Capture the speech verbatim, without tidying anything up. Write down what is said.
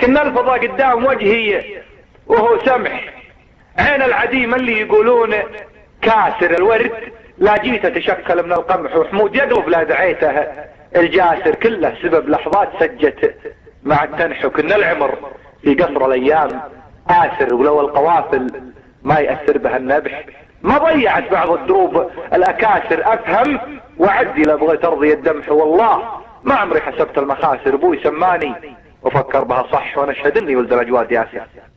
كنا الفضاء قدام وجهي وهو سمح. عين العديم اللي يقولون كاسر الورد، لا جيت تشكل من القمح وحمود يقلب لا دعيته الجاسر، كله سبب لحظات سجت مع التنح. وكنا العمر في قصر الايام آسر، ولو القوافل ما يأثر بها النبح ما ضيعت بعض الدروب الاكاسر. افهم وعدي لبغيت ارضي الدمح، والله ما عمري حسبت المخاسر. ابوي سماني وفكر بها صح، وانا اشهد اني ولد الاجواد ياسر.